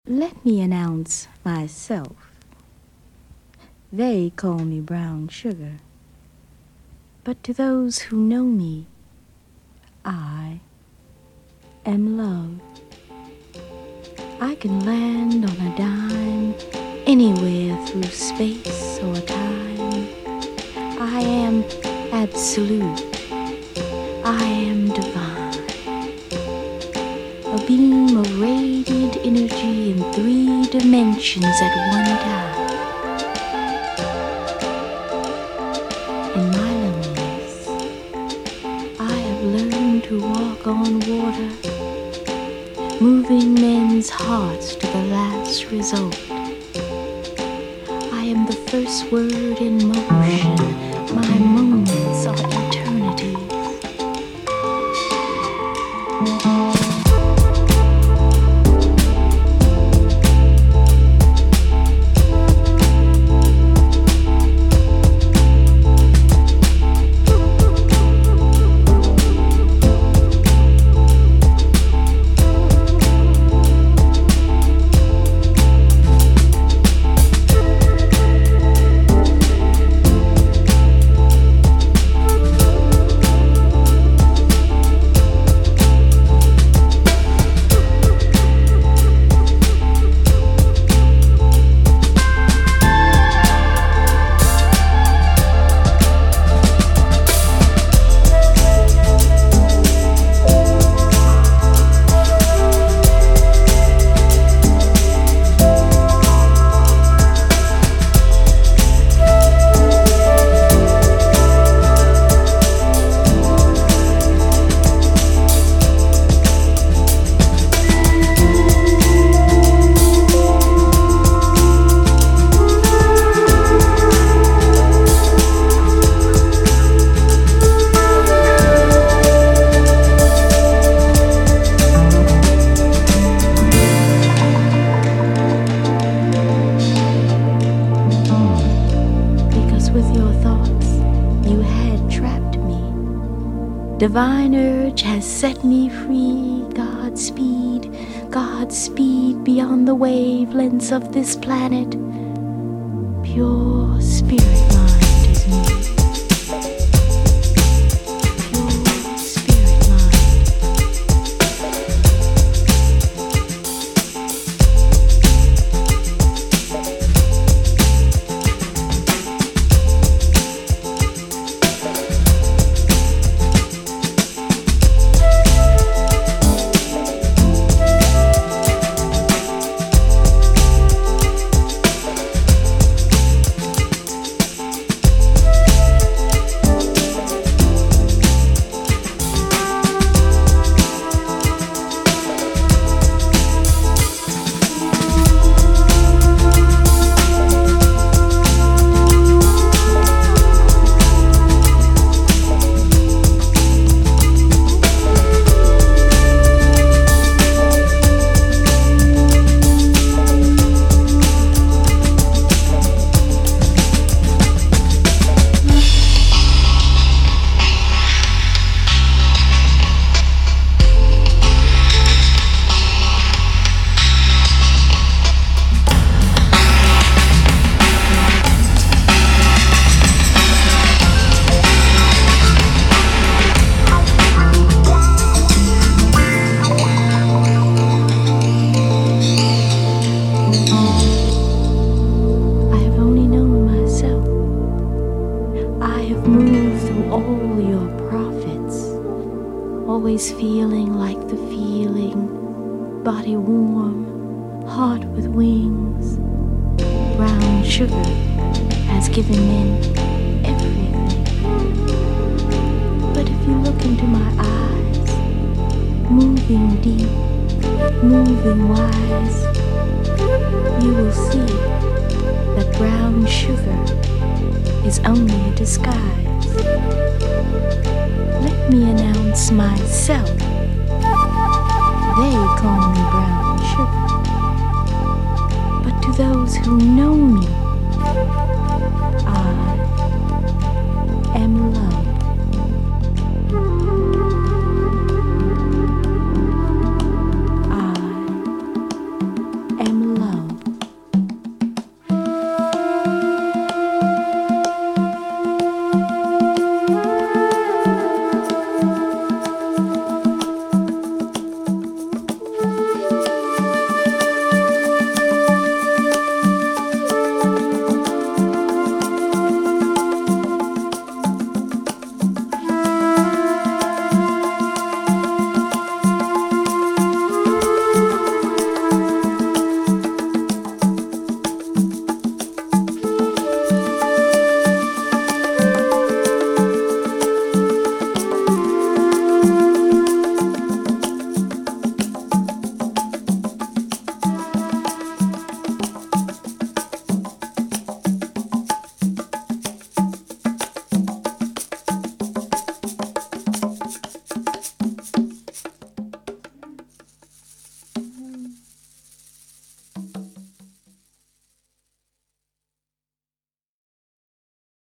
Let me announce myself. They call me brown sugar. But to those who know me, I am love. I can land on a dime anywhere through space or time. I am absolute. I am divine. A beam of radiant energy in 3 dimensions at one time. In my loneliness, I have learned to walk on water, moving men's hearts to the last result. I am the first word in motion. My moments are eternities. Divine urge has set me free. Godspeed, Godspeed beyond the wavelengths of this planet. Pure spirit mind is me. Pure spirit mind. Always feeling like the feeling, body warm, heart with wings. Brown sugar has given men everything. But if you look into my eyes, moving deep, moving wise, you will see that brown sugar is only a disguise. Let me announce myself. They call me brown sugar. But to those who know me, I am love. I am